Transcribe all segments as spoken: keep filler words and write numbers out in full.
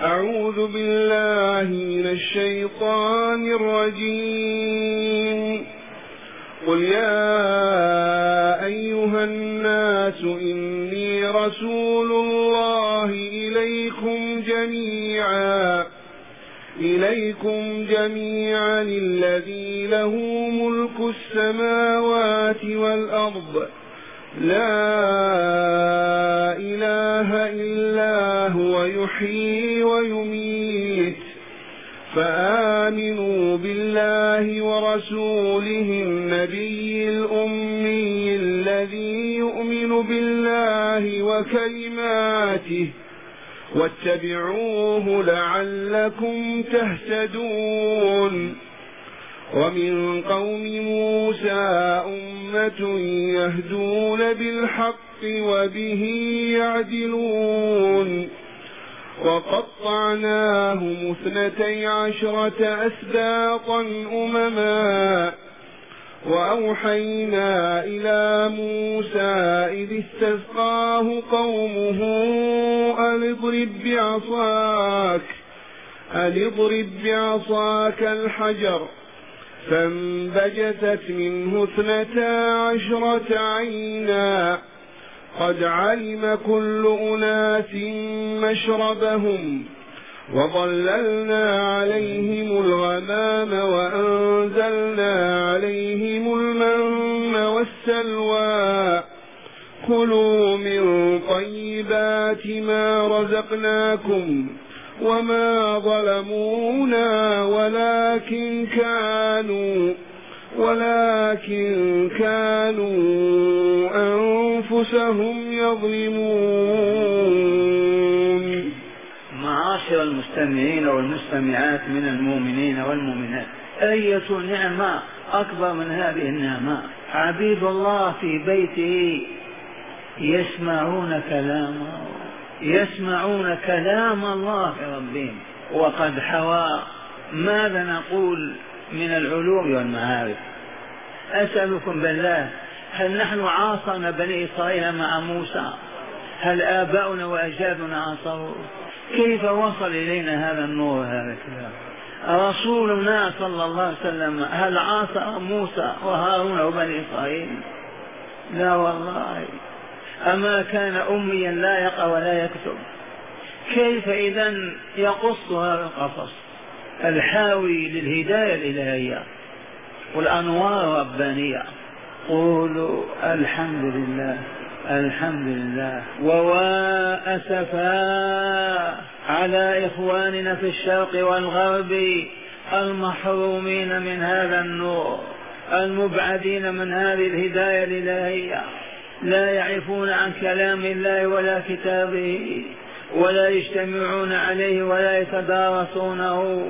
أعوذ بالله من الشيطان الرجيم. قل يا أيها الناس إني رسول الله إليكم جميعا إليكم جميعا الذي له ملك السماوات والأرض لا إله إلا هو يحيي ويميت فآمنوا بالله ورسوله النبي الأمي الذي يؤمن بالله وكلماته واتبعوه لعلكم تهتدون. ومن قوم موسى أمة يهدون بالحق وبه يعدلون. وقطعناهم اثنتي عشرة أسباطا أمما وأوحينا إلى موسى إذ استسقاه قومه أن اضرب بعصاك أن اضرب بعصاك الحجر فانبجست منه اثنتا عشرة عينا قد علم كل أناس مشربهم وظللنا عليهم الغمام وأنزلنا عليهم المن والسلوى كلوا من طيبات ما رزقناكم وما ظلمونا ولكن كانوا ولكن كانوا أنفسهم يظلمون. معاشر المستمعين والمستمعات من المؤمنين والمؤمنات، أية نعمة أكبر من هذه النعمة؟ عبيد الله في بيته يسمعون كلامه يسمعون كلام الله في ربهم، وقد حوى ماذا نقول من العلوم والمعارف. أسألكم بالله، هل نحن عاصرنا بني إسرائيل مع موسى؟ هل آباؤنا وأجدادنا عاصروا؟ كيف وصل إلينا هذا النور وهذا الكلام؟ رسولنا صلى الله عليه وسلم هل عاصر موسى وهارون وبني إسرائيل؟ لا والله. أما كان أميا لا يقرأ ولا يكتب؟ كيف إذن يقص هذا القصص الحاوي للهداية الإلهية والأنوار الربانية؟ قولوا الحمد لله الحمد لله. وأسفا على إخواننا في الشرق والغرب المحرومين من هذا النور، المبعدين من هذه الهداية الإلهية، لا يعرفون عن كلام الله ولا كتابه ولا يجتمعون عليه ولا يتدارسونه.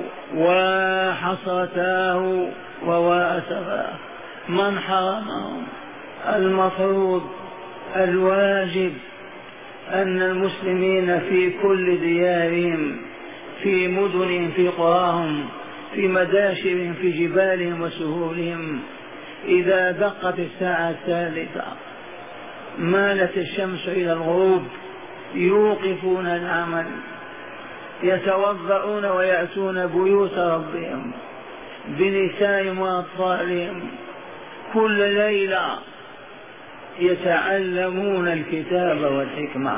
وحسرتاه وواسفاه من حرمهم. المفروض الواجب أن المسلمين في كل ديارهم، في مدنهم، في قراهم، في مداشرهم، في جبالهم وسهولهم، إذا دقت الساعة الثالثة مالت الشمس إلى الغروب يوقفون العمل، يتوضؤون ويأتون بيوت ربهم بنسائهم وأطفالهم، كل ليلة يتعلمون الكتاب والحكمة.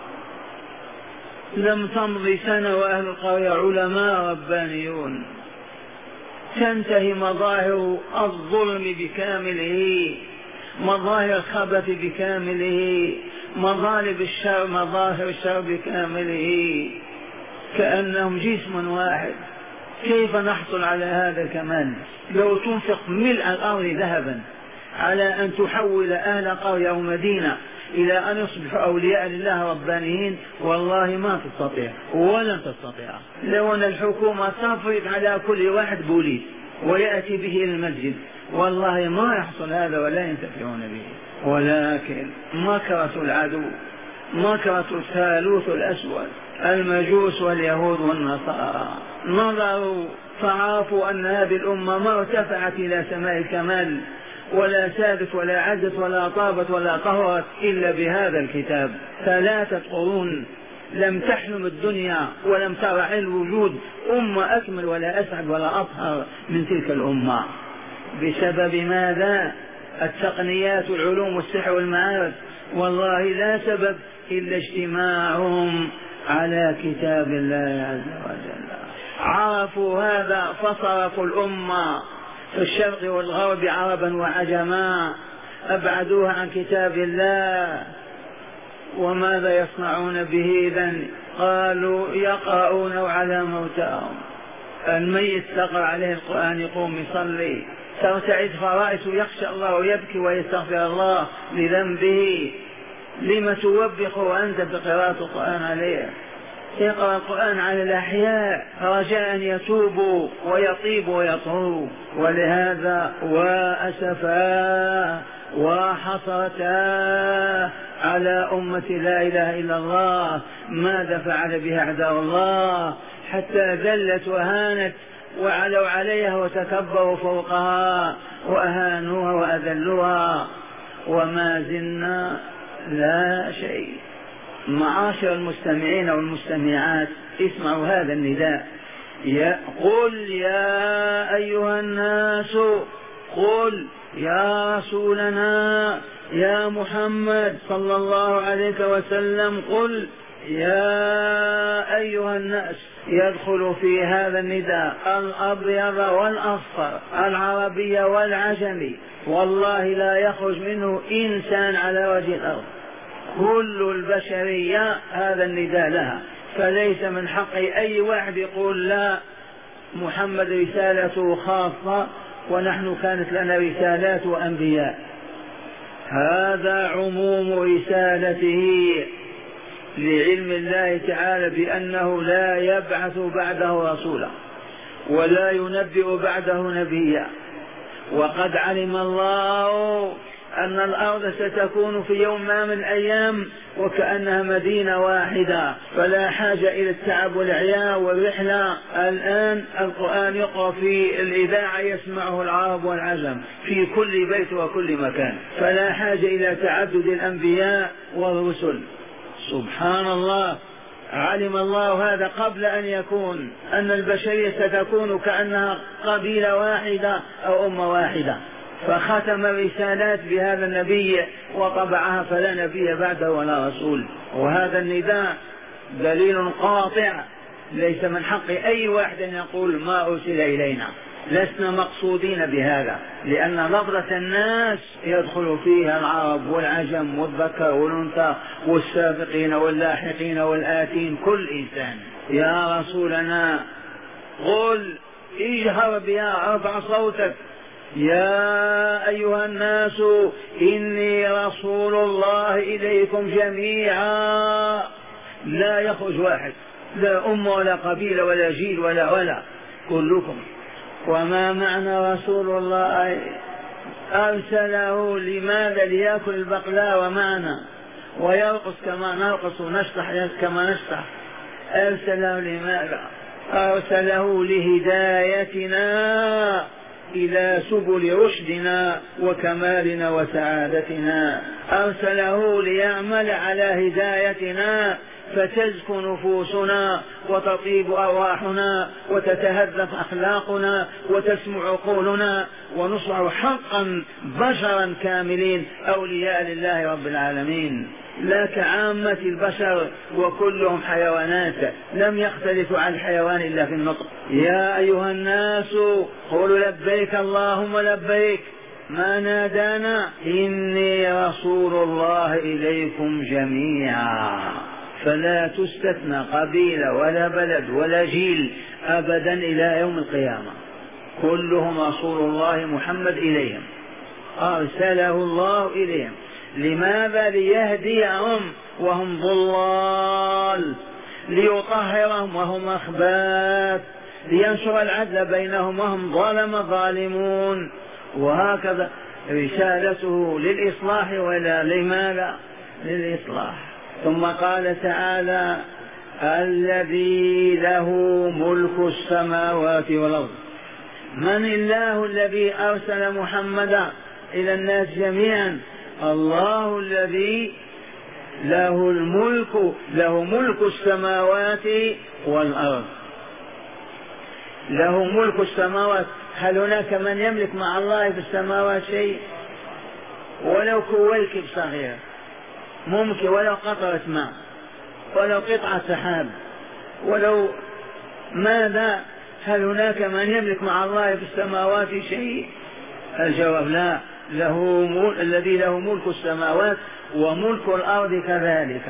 لم تمضي سنة وأهل القرية علماء ربانيون. تنتهي مظاهر الظلم بكامله، مظاهر الخبث بكامله، مظالم الشر مظاهر الشر بكامله، كأنهم جسم واحد. كيف نحصل على هذا الكمال؟ لو تنفق ملء الأرض ذهبا على أن تحول أهل قرية أو مدينة إلى أن يصبحوا أولياء لله ربانيين، والله ما تستطيع ولن تستطيع. لو أن الحكومة تفرض على كل واحد بوليس ويأتي به إلى المسجد، والله ما يحصل هذا ولا ينتفعون به. ولكن مكرة العدو، مكرة الثالوث الأسود، المجوس واليهود والنصارى، نظروا فعرفوا أن هذه الأمة ما ارتفعت إلى سماء الكمال ولا سادت ولا عزت ولا طابت ولا طهرت إلا بهذا الكتاب. ثلاثة قرون لم تحلم الدنيا ولم ترى الوجود أمة أكمل ولا أسعد ولا أطهر من تلك الأمة. بسبب ماذا؟ التقنيات والعلوم والسحر والمعارف. والله لا سبب إلا اجتماعهم على كتاب الله عز وجل. عرفوا هذا فصرفوا الأمة في الشرق والغرب عربا وعجما، أبعدوها عن كتاب الله. وماذا يصنعون به إذن؟ قالوا يقرؤون على موتاهم. الميت تقرأ عليه القرآن يقوم يصلي، ترتعد فرائسه يخشى الله ويبكي ويستغفر الله لذنبه. لم توبخ وأنت بقراءة القرآن عليه؟ يقرأ القرآن على الأحياء رجاء يتوبوا ويطيبوا ويطهروا. ولهذا وأسفا وحسرتا على أمة لا إله إلا الله ماذا فعل بها أعداء الله، حتى ذلت وهانت وعلوا عليها وتكبروا فوقها وأهانوها وأذلوها، وما زلنا لا شيء. معاشر المستمعين والمستمعات، اسمعوا هذا النداء: يا قل يا أيها الناس، قل يا رسولنا يا محمد صلى الله عليه وسلم، قل يا أيها الناس. يدخل في هذا النداء الأبيض والأصفر، العربي والعجمي، والله لا يخرج منه إنسان على وجه الأرض، كل البشرية هذا النداء لها. فليس من حق أي واحد يقول لا، محمد رسالته خاصة ونحن كانت لنا رسالات وأنبياء. هذا عموم رسالته لعلم الله تعالى بأنه لا يبعث بعده رسولا ولا ينبئ بعده نبيا. وقد علم الله أن الأرض ستكون في يوم ما من الأيام وكأنها مدينة واحدة، فلا حاجة إلى التعب والعياء والرحلة. الآن القرآن يقرأ في الإذاعة يسمعه العرب والعجم في كل بيت وكل مكان، فلا حاجة إلى تعدد الأنبياء والرسل. سبحان الله، علم الله هذا قبل أن يكون أن البشرية ستكون كأنها قبيلة واحدة أو أمة واحدة، فختم الرسالات بهذا النبي وطبعها، فلا نبي بعده ولا رسول. وهذا النداء دليل قاطع، ليس من حق أي واحد أن يقول ما أرسل إلينا. لسنا مقصودين بهذا، لأن لفظة الناس يدخل فيها العرب والعجم والذكر والأنثى والسابقين واللاحقين والآتين، كل إنسان. يا رسولنا قل، اجهر بها، ارفع صوتك: يا أيها الناس إني رسول الله إليكم جميعا. لا يخرج واحد، لا أمة ولا قبيلة ولا جيل ولا ولا، كلكم. وما معنى رسول الله؟ أرسله لماذا؟ ليأكل البقلاء معنا ويرقص كما نرقص ونشطح كما نشطح. أرسله لماذا؟ أرسله لهدايتنا إلى سبل رشدنا وكمالنا وسعادتنا. أرسله ليعمل على هدايتنا فتزكو نفوسنا وتطيب أرواحنا وتتهذب أخلاقنا وتسمع عقولنا ونصبح حقا بشرا كاملين أولياء لله رب العالمين، لا كعامة البشر وكلهم حيوانات لم يختلفوا عن الحيوان إلا في النطق. يا أيها الناس قولوا لبيك اللهم لبيك، ما نادانا إني رسول الله إليكم جميعا، فلا تستثنى قبيلة ولا بلد ولا جيل أبدا إلى يوم القيامة، كلهم رسول الله محمد إليهم، أرسله الله إليهم. لماذا؟ ليهديهم وهم ضلال، ليطهرهم وهم أخبات، لينشر العدل بينهم وهم ظلم ظالمون. وهكذا رسالته للإصلاح، ولا لماذا؟ للإصلاح. ثم قال تعالى: الذي له ملك السماوات والأرض. من الله الذي أرسل محمدا إلى الناس جميعا؟ الله الذي له الملك، له ملك السماوات والأرض، له ملك السماوات. هل هناك من يملك مع الله في السماوات شيء؟ ولو كويكب صغير ممكن، ولو قطرة ماء، ولو قطعة سحاب، ولو ماذا؟ هل هناك من يملك مع الله في السماوات شيء؟ الجواب لا. له ملك، الذي له ملك السماوات وملك الأرض كذلك.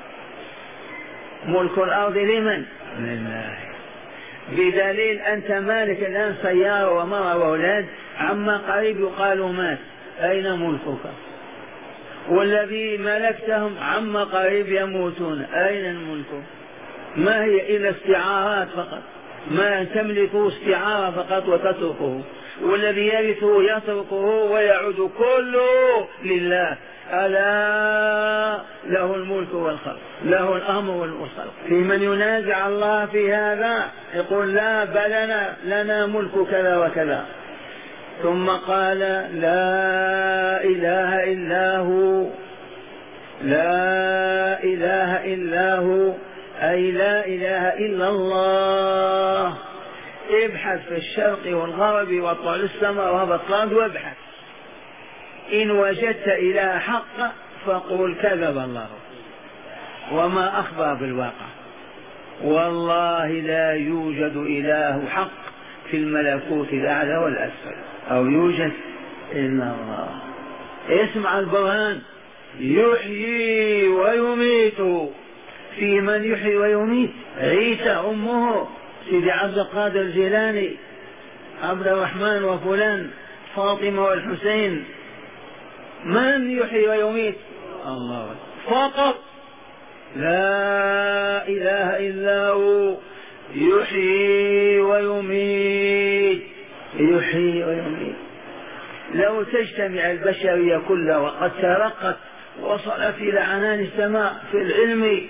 ملك الأرض لمن؟ لله. بدليل أنت مالك الآن سيارة ومرأة وأولاد، عما قريب يقال مات، أين ملكك؟ والذي ملكتهم عما قريب يموتون، أين الملك؟ ما هي إلا استعارات فقط، ما تملكه استعارة فقط وتتركه، والذي يرثه يتركه ويعود كله لله. ألا له الملك والخلق، له الأمر والخلق. في من ينازع الله في هذا يقول لا بل لنا, لنا ملك كذا وكذا. ثم قال لا إله إلا هو، لا إله إلا هو أي لا إله إلا الله. ابحث في الشرق والغرب واطلع للسماء وهبط الأرض وابحث، إن وجدت إله حق فقل كذب الله وما أخبر بالواقع. والله لا يوجد إله حق في الملكوت الأعلى والأسفل، أو يوجد إلا الله. اسمع البرهان، يحيي ويميت. في من يحيي ويميت؟ عيسى أمه، سيدي عبد القادر الجيلاني، عبد الرحمن وفلان، فاطمة والحسين. من يحيي ويميت؟ الله فقط. لا إله إلا هو يحيي ويميت، يحيي ويميت. لو تجتمع البشرية كلها وقد ترقت وصلت إلى عنان السماء في العلم،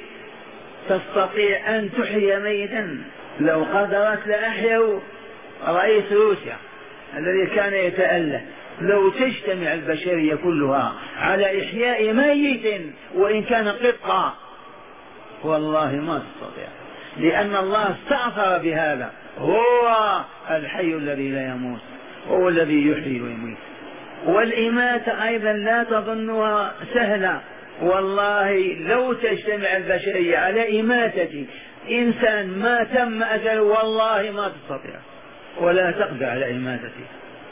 تستطيع أن تحيي ميتا؟ لو قدرت لأحيوا رئيس روسيا الذي كان يتأله. لو تجتمع البشرية كلها على إحياء ميت وإن كان قطة والله ما تستطيع، لأن الله استأثر بهذا. هو الحي الذي لا يموت، هو الذي يحيي ويميت. والإماتة أيضا لا تظنها سهلة، والله لو تجتمع البشرية على إماتة إنسان ما تم أجله والله ما تستطيع ولا تقدر على إماتته.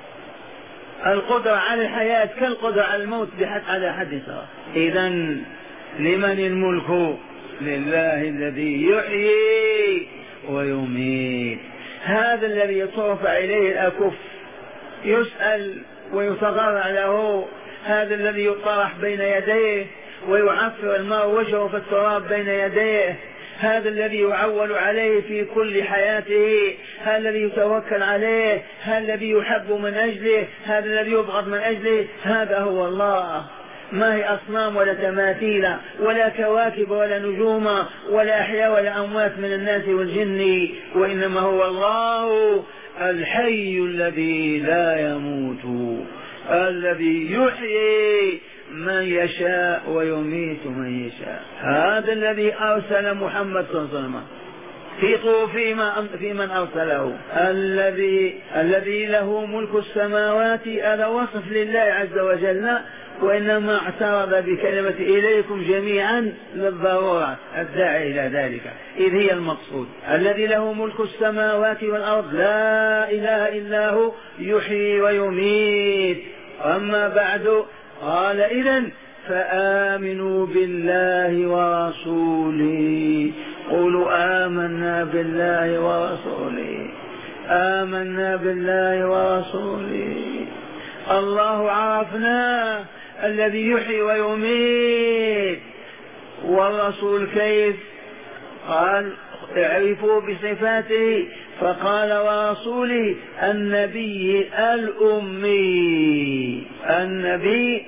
القدرة على الحياة كالقدرة على الموت بحد على حد سواء. إذن لمن الملك؟ لله الذي يحيي ويميت. هذا الذي ترفع إليه الأكف يسأل ويتضرع له، هذا الذي يطرح بين يديه ويعفر الماء وجهه في التراب بين يديه، هذا الذي يعول عليه في كل حياته، هذا الذي يتوكل عليه، هذا الذي يحب من أجله، هذا الذي يبغض من أجله. هذا هو الله. ما هي أصنام ولا تماثيل ولا كواكب ولا نجوم ولا أحياء ولا أموات من الناس والجن، وإنما هو الله الحي الذي لا يموت، الذي يحيي من يشاء ويميت من يشاء. هذا الذي أرسل محمد صلى الله عليه وسلم في طوفيما في من أرسله، الذي الذي له ملك السماوات. هذا وصف لله عز وجل، وإنما اعترض بكلمة إليكم جميعا للضرورة الداعي إلى ذلك، إذ هي المقصود. الذي له ملك السماوات والأرض لا إله إلا هو يحيي ويميت. أما بعد قال إذن فآمنوا بالله ورسوله. قولوا آمنا بالله ورسوله، آمنا بالله ورسوله. الله عرفنا الذي يحيي ويميت، والرسول كيف؟ قال اعرفوا بصفاته، فقال ورسوله النبي الأمي، النبي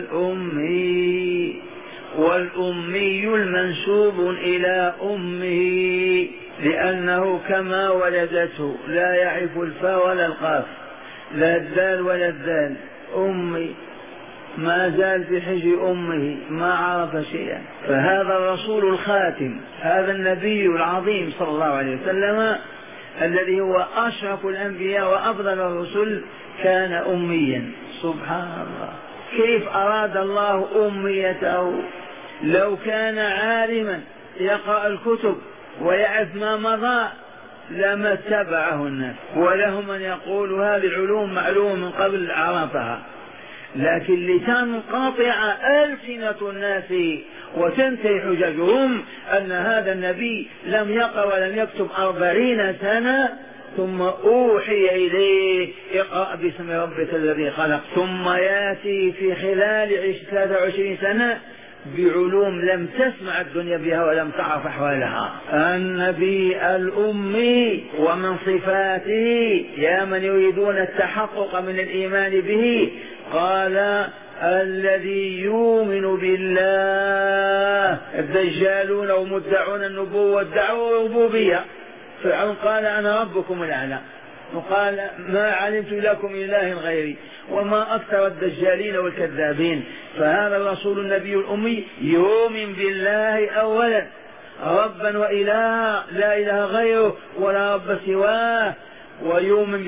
الأمي، والأمي المنسوب إلى أمه لأنه كما ولدته لا يعرف الفاء ولا القاف، لا الدال ولا الذال، أمي ما زال في حجر أمه ما عرف شيئا. فهذا الرسول الخاتم، هذا النبي العظيم صلى الله عليه وسلم الذي هو أشرف الأنبياء وأفضل الرسل كان أميا. سبحان الله، كيف أراد الله أميته؟ لو كان عالما يقرأ الكتب ويعرف ما مضى لما اتبعه الناس، وله من يقول هذه العلوم معلومة من قبل عرفها، لكن لتنقطع ألسنة الناس وتنتهي حججهم أن هذا النبي لم يقرأ ولم يكتب أربعين سنة ثم أوحي إليه اقرأ باسم ربك الذي خلق، ثم يأتي في خلال ثلاثة وعشرين سنة بعلوم لم تسمع الدنيا بها ولم تعرف أحوالها. النبي الأمي ومن صفاته يا من يريدون التحقق من الإيمان به قال الذي يؤمن بالله. الدجالون ومدعون النبوة وادعوا الربوبية، فرعون قال أنا ربكم الأعلى وقال ما علمت لكم إله غيري، وما أكثر الدجالين والكذابين. فهذا الرسول النبي الأمي يؤمن بالله أولا ربا وإله لا إله غيره ولا رب سواه، ويؤمن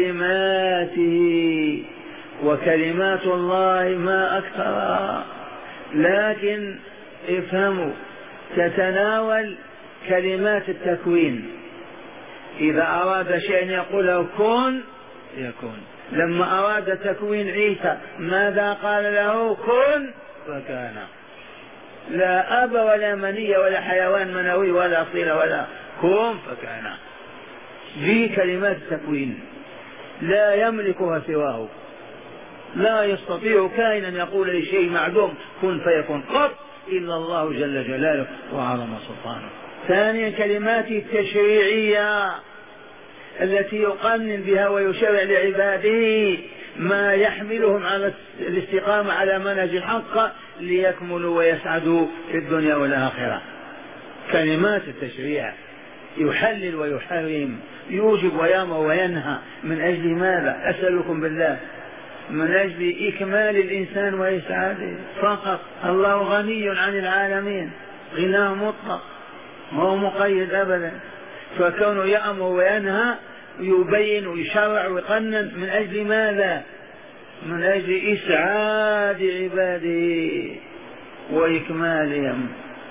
بكلماته، وكلمات الله ما أكثرها. لكن افهموا، تتناول كلمات التكوين، إذا أراد شيئا يقول كن يكون. لما أراد تكوين عيسى ماذا قال له؟ كن فكان. لا أب ولا مني ولا حيوان منوي ولا صلة ولا كن فكان. دي كلمات التكوين لا يملكها سواه، لا يستطيع كائنا يقول لشيء معدوم كن فيكون قط إلا الله جل جلاله وعظم سلطانه. ثانيا كلمات التشريعية التي يقنن بها ويشرع لعباده ما يحملهم على الاستقامة على منهج الحق ليكملوا ويسعدوا في الدنيا والآخرة. كلمات التشريع يحلل ويحرم، يوجب ويامر وينهى. من أجل ماذا؟ أسألكم بالله، من أجل إكمال الإنسان وإسعاده فقط. الله غني عن العالمين غناه مطلق ما هو مقيد أبدا، فكونه يأمر وينهى يبين ويشرع ويقنن من أجل ماذا؟ من أجل إسعاد عباده وإكمالهم،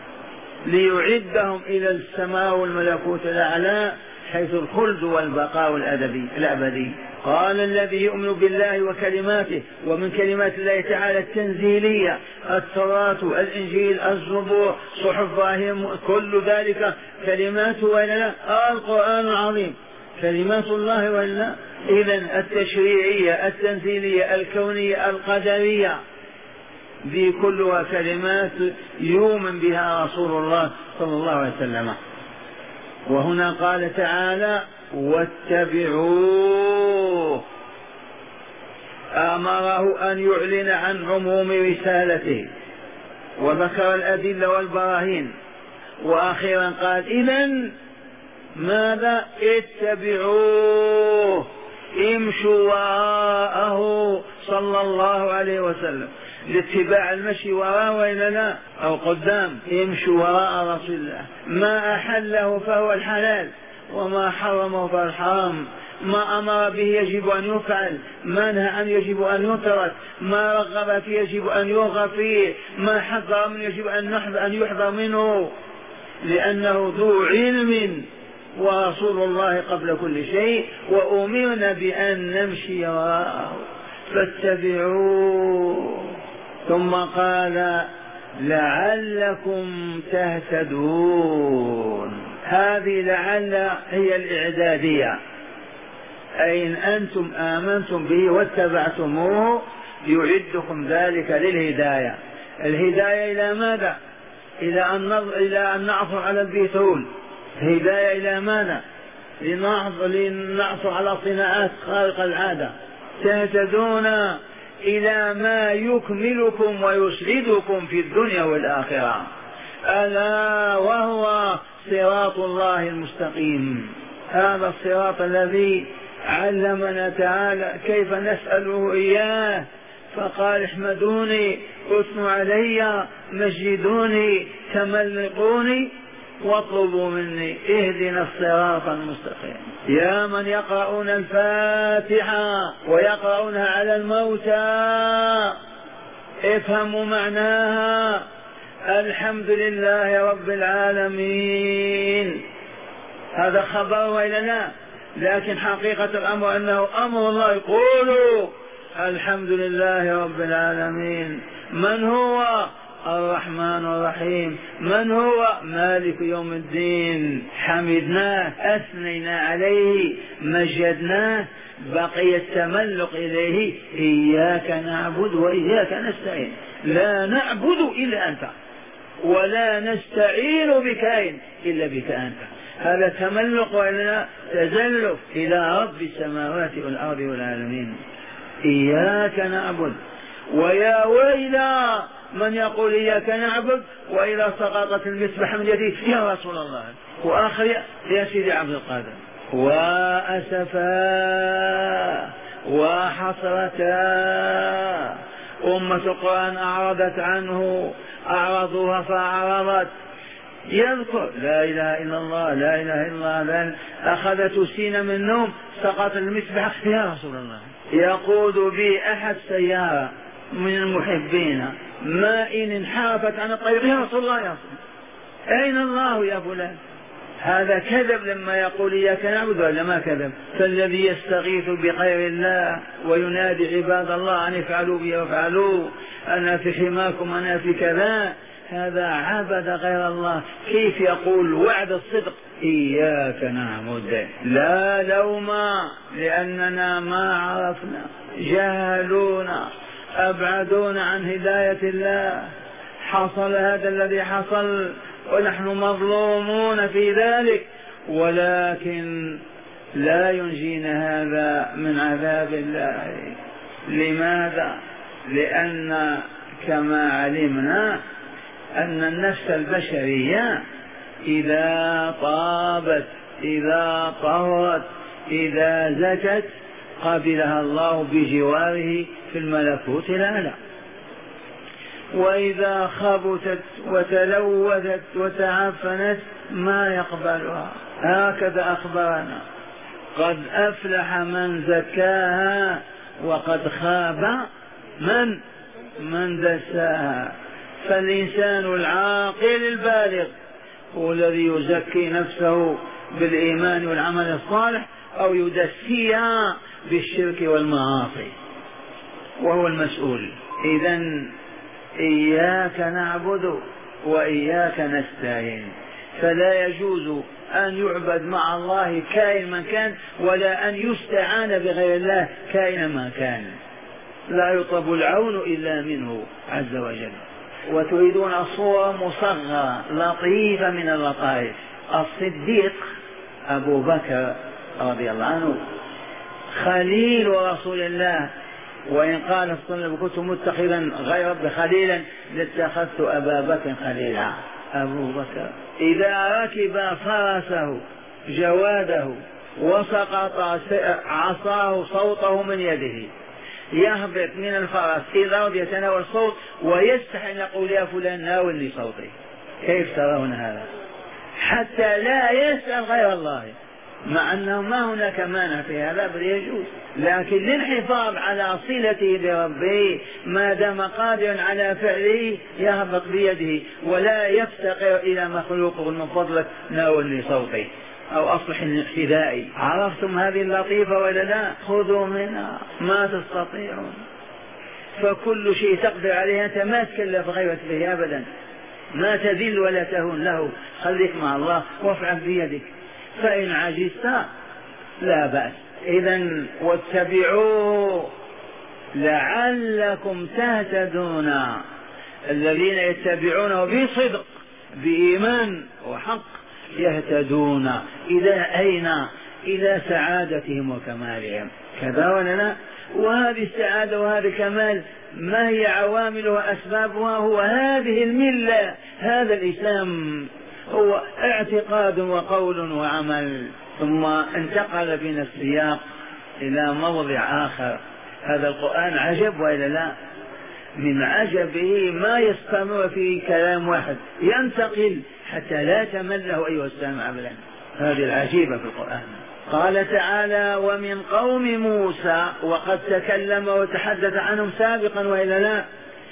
ليعدهم إلى السماء والملكوت الأعلى حيث الخلد والبقاء الأبدي الأبدي. قال الذي يؤمن بالله وكلماته، ومن كلمات الله تعالى التنزيلية التوراة الإنجيل الزبور صحف إبراهيم كل ذلك كلمات ولا لا؟ القرآن العظيم كلمات الله ولا لا؟ إذن التشريعية التنزيلية الكونية القدرية دي كلها كلمات يؤمن بها رسول الله صلى الله عليه وسلم. وهنا قال تعالى واتبعوه، أمره أن يعلن عن عموم رسالته وذكر الأدلة والبراهين، وأخيرا قال إذن ماذا؟ اتبعوه، امشوا وراءه صلى الله عليه وسلم. لاتباع المشي وراءه وإلا لا أو قدام، امشوا وراء رسول الله. ما أحله فهو الحلال وما حرمه فهو الحرام، ما أمر به يجب أن يفعل، ما نهى عنه يجب أن يترك، ما رغب فيه يجب أن يرغب فيه، ما حذر منه يجب أن يحذر منه، لأنه ذو علم ورسول الله قبل كل شيء، وأمرنا بأن نمشي وراءه فاتبعوه. ثم قال لعلكم تهتدون. هذه لعل هي الإعدادية، أي إن أنتم آمنتم به واتبعتموه يعدكم ذلك للهداية. الهداية إلى ماذا؟ إلى أن إلى أن نعثر على البترول. هداية إلى ماذا؟ لنعثر على صناعات خارقة العادة. تهتدون إلى ما يكملكم ويسعدكم في الدنيا والآخرة، ألا وهو صراط الله المستقيم. هذا الصراط الذي علمنا تعالى كيف نسأله إياه، فقال احمدوني، اثنوا علي، مجدوني، تملقوني، واطلبوا مني اهدنا الصراط المستقيم. يا من يقرؤون الفاتحة ويقرؤونها على الموتى افهموا معناها. الحمد لله رب العالمين، هذا خبر وإلا لا؟ لكن حقيقة الأمر أنه أمر الله، يقولوا الحمد لله رب العالمين. من هو؟ الرحمن الرحيم. من هو؟ مالك يوم الدين. حمدناه، أثنينا عليه، مجدناه، بقي التملق إليه. إياك نعبد وإياك نستعين، لا نعبد إلا أنت ولا نستعين بك إلا بك أنت. هذا تملق وإلا تزلف إلى رب السماوات والأرض والعالمين. إياك نعبد. ويا ويلا من يقول إياك نعبد وإذا سقطت المسبح من يديه يا رسول الله، وآخر يا سيدي عبد القادر. وأسفا وحسرتا أمة القرآن أعرضت عنه، أعرضوها فأعرضت. يذكر لا إله إلا الله، لا إله إلا الله، أخذت سين من النوم، سقط المسبح يا رسول الله. يقود بي أحد سيارة من المحبين، ما إن انحرفت عن الطريق يا رسول الله، يا رسول أين الله يا فلان؟ هذا كذب لما يقول إياك نعبد، ولا ما كذب؟ فالذي يستغيث بغير الله وينادي عباد الله أن يفعلوا بي وفعلوا، أنا في حماكم، أنا في كذا، هذا عبد غير الله. كيف يقول وعد الصدق إياك نعبد؟ لا لوم، لأننا ما عرفنا، جهلونا، أبعدونا عن هداية الله. حصل هذا الذي حصل ونحن مظلومون في ذلك، ولكن لا ينجينا هذا من عذاب الله. لماذا؟ لأن كما علمنا أن النفس البشرية إذا طابت، إذا طهرت، إذا زكت قبلها الله بجواره في الملكوت الأعلى، وإذا خبثت وتلوثت وتعفنت ما يقبلها. هكذا أخبرنا: قد أفلح من زكاها وقد خاب من من دساها. فالإنسان العاقل البالغ هو الذي يزكي نفسه بالإيمان والعمل الصالح، أو يدسيها بالشرك والمعاصي، وهو المسؤول. إذن إياك نعبد وإياك نستعين، فلا يجوز أن يعبد مع الله كائن من كان، ولا أن يستعان بغير الله كائن ما كان. لا يطلب العون إلا منه عز وجل. وتريدون صورة مصغرة لطيفة من اللطائف. الصديق أبو بكر رضي الله عنه خليل رسول الله، وإن قال الصلب كنت متخذا غير رب خليلا لاتخذت أبا بكر خليلا. أبو بكر إذا ركب فرسه جواده وسقط عصاه صوته من يده، يهبط من الفرس إذا يتناول صوت ويستحي أن يقول يا فلان ناولني صوتي. كيف ترون هذا؟ حتى لا يسأل غير الله، مع أنه ما هناك مانع في هذا بل يجوز، لكن للحفاظ على صلته بربه ما دام قادرا على فعله يهبط بيده ولا يفتقر إلى مخلوق من فضلك ناولني صوتي أو أصلح الاقتدائي. عرفتم هذه اللطيفة ولا لا؟ خذوا منها ما تستطيعون. فكل شيء تقدر عليه أنت ما تكلف غيرك به أبدا، ما تذل ولا تهون له، خليك مع الله وافعل بيدك. فإن عجزت لا بأس. إذن واتبعوا لعلكم تهتدون. الذين يتبعونه بصدق بإيمان وحق يهتدون. إلى أين؟ إلى سعادتهم وكمالهم. كذا ولا لا؟ وهذه السعادة وهذا الكمال ما هي عواملها وأسبابها؟ هو هذه الملة، هذا الإسلام، هو اعتقاد وقول وعمل. ثم انتقل بنا السياق إلى موضع آخر هذا القرآن عجب وإلا لا؟ من عجبه ما يستمر في كلام واحد، ينتقل حتى لا تمله أيها السامع أبدا. هذه العجيبة في القرآن. قال تعالى: ومن قوم موسى، وقد تكلم وتحدث عنهم سابقا وإلا لا؟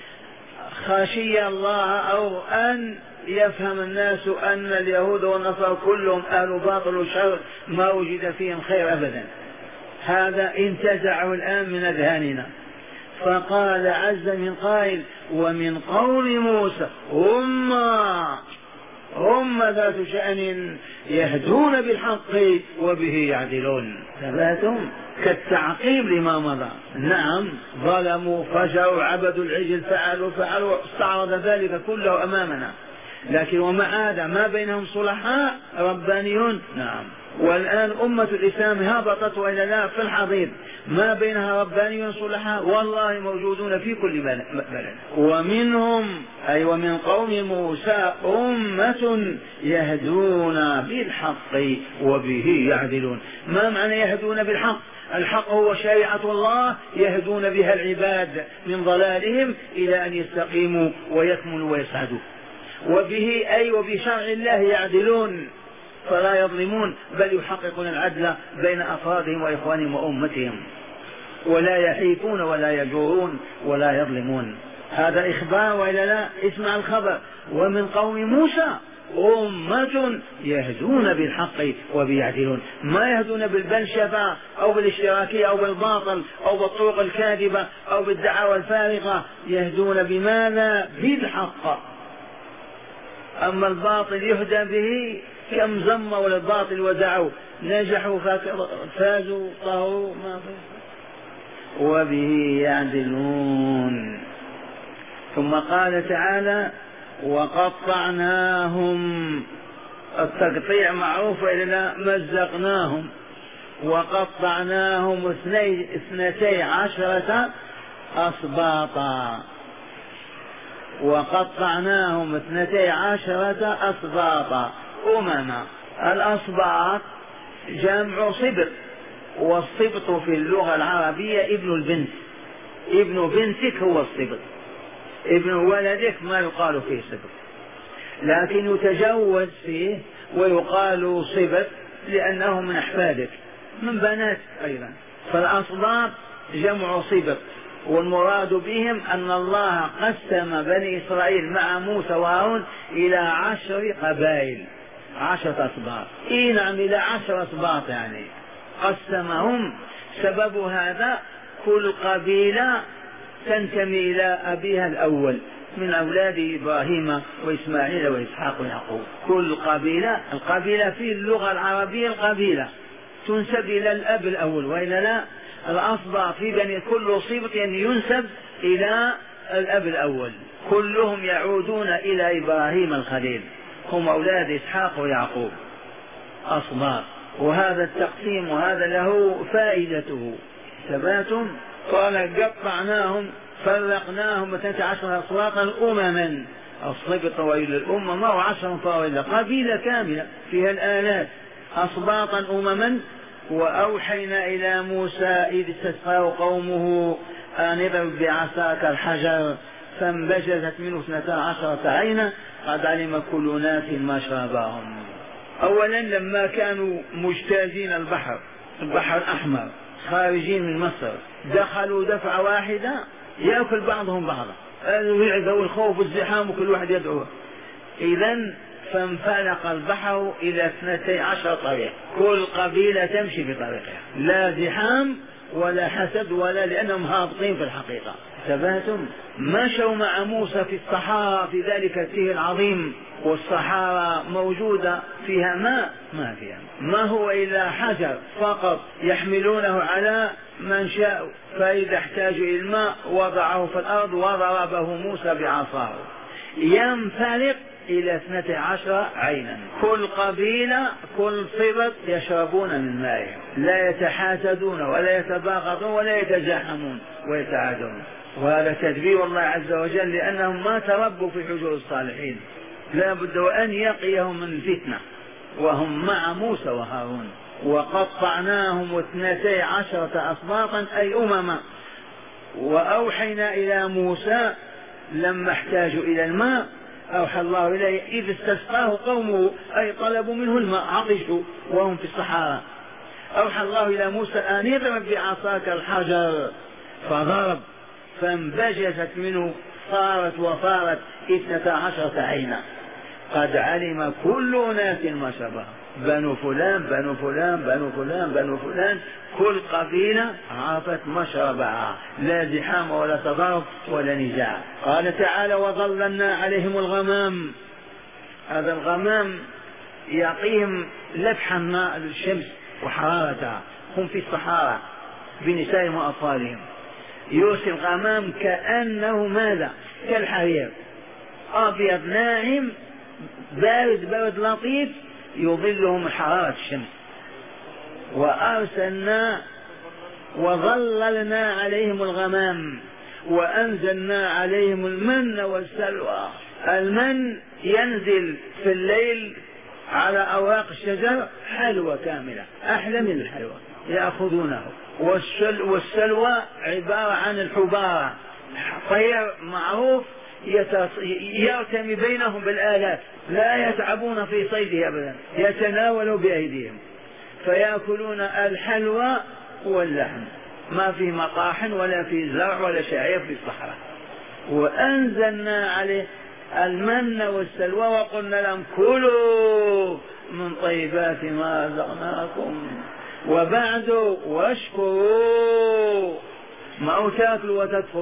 خشي الله أو أن يفهم الناس أن اليهود والنصارى كلهم أهل باطل وشر، ما وجد فيهم خير أبدا. هذا انتزعه الآن من أذهاننا. فقال عز من قائل: ومن قوم موسى هم هم ذات شأن يهدون بالحق وبه يعدلون. ثباتهم كالتعقيب لما مضى. نعم، ظلموا، فجروا، عبدوا العجل، فعلوا فعلوا استعرض ذلك كله أمامنا، لكن ومع هذا ما بينهم صلحاء ربانيون. نعم، والآن أمة الإسلام هبطت وإلا لا في الحضيض، ما بينها ربانيون صلحاء والله موجودون في كل بلد. ومنهم أي ومن قوم موسى أمة يهدون بالحق وبه يعدلون. ما معنى يهدون بالحق؟ الحق هو شريعة الله يهدون بها العباد من ضلالهم إلى أن يستقيموا ويكملوا ويسعدوا. وبه أي وبشرع الله يعدلون، فلا يظلمون بل يحققون العدل بين أفرادهم وإخوانهم وأمتهم، ولا يحيفون ولا يجورون ولا يظلمون. هذا إخبار وإلا لا؟ اسمع الخبر: ومن قوم موسى أمة يهدون بالحق وبيعدلون. ما يهدون بالبلشفة أو بالاشتراكية أو بالباطل أو بالطرق الكاذبة أو بالدعاوى الفارغة، يهدون بماذا؟ بالحق. أما الباطل يهدى به، كم زموا للباطل ودعوا، نجحوا فازوا طهوا ما فازوا. وبه يعدلون. ثم قال تعالى: وقطعناهم. التقطيع معروف إلا مزقناهم. وقطعناهم اثني اثنتي عشرة أسباطا. وقطعناهم اثنتي عشرة أسباطا أمما. الأسباط جمع صبط، والصبط في اللغة العربية ابن البنت. ابن بنتك هو الصبط، ابن ولدك ما يقال فيه صبط، لكن يتجوز فيه ويقال صبط لأنه من أحفادك من بنات أيضا. فالأسباط جمع صبط، والمراد بهم أن الله قسم بني إسرائيل مع موسى وهارون إلى عشر قبائل، عشرة أسباط. إيه نعم، إلى عشر أسباط يعني قسمهم. سبب هذا كل قبيلة تنتمي إلى أبيها الأول من أولاد إبراهيم وإسماعيل وإسحاق ويعقوب. كل قبيلة، القبيلة في اللغة العربية القبيلة تنسب إلى الأب الأول وإلا لا؟ الأصبع في بني كل صبط ينسب إلى الأب الأول، كلهم يعودون إلى إبراهيم الخليل، هم أولاد إسحاق ويعقوب أصباط. وهذا التقسيم وهذا له فائدته. ثبات. قال: قطعناهم فرقناهم اثنتا عشر أصباطا أمما. الصبط وإلى الأمم وعشر فإلى قبيلة كاملة فيها الآلات، أصباطا أمما. وأوحينا إلى موسى إذ استسقاه قومه أن اضرب بعصاك الحجر فانبجست منه اثنتا عشرة عينا قد علم كل ناس مشربهم. أولا لما كانوا مجتازين البحر، البحر الأحمر، خارجين من مصر، دخلوا دفعة واحدة يأكل بعضهم بعضا، الوعد والخوف والزحام وكل واحد يدعوه. إذن فانفلق البحر إلى اثنتي عشر طريق، كل قبيلة تمشي بطريقها، لا زحام ولا حسد ولا لأنهم هابطين في الحقيقة. ثباتهم. مشوا مع موسى في الصحراء في ذلك التيه العظيم، والصحراء موجودة فيها ماء ما فيها، ما هو إلا حجر فقط يحملونه على من شاء، فإذا احتاجوا إلى الماء وضعه في الأرض وضربه موسى بعصاه ينفلق إلى اثنتي عشر عينا، كل قبيلة كل صبط يشربون من مائه، لا يتحاسدون ولا يتباغضون ولا يتزاحمون ويتعادون. وهذا تدبير الله عز وجل، لأنهم ما تربوا في حجور الصالحين، لا بد وأن يقيهم من الفتنة، وهم مع موسى وهارون. وقطعناهم اثنتي عشرة أسباطا أي أمما. وأوحينا إلى موسى لما احتاجوا إلى الماء أوحى الله إليه إذ استسقاه قومه أي طلبوا منه الماء عطشوا وهم في الصحراء. أوحى الله إلى موسى أن اضرب بعصاك الحجر فضرب فانبجست منه صارت وصارت اثنتا عشرة عينا قد علم كل أناس مشربهم بنو فلان بنو فلان بنو فلان بنو فلان كل قبيلة عرفت مشربها لا زحام ولا تضارب ولا نزاع. قال تعالى وظللنا عليهم الغمام. هذا الغمام يعطيهم لفح النار الشمس وحرارتها هم في الصحراء بنسائهم وأطفالهم يرسل الغمام كأنه ماذا كالحرير أبيض ناعم بارد بارد لطيف يظلهم حرارة الشمس. وأرسلنا وظللنا عليهم الغمام وأنزلنا عليهم المن والسلوى. المن ينزل في الليل على أوراق الشجر حلوى كاملة أحلى من الحلوى يأخذونه. والسلوى عبارة عن الحبارة طير معروف يرتمي بينهم بالآلاف لا يتعبون في صيده أبدا يتناولوا بأيديهم فيأكلون الحلوى واللحم ما في مطاحن ولا في زرع ولا شعير في الصحراء. وأنزلنا عليه المن والسلوى وقلنا لهم كلوا من طيبات ما رزقناكم وبعد واشكروا ما تاكلوا وتكفروا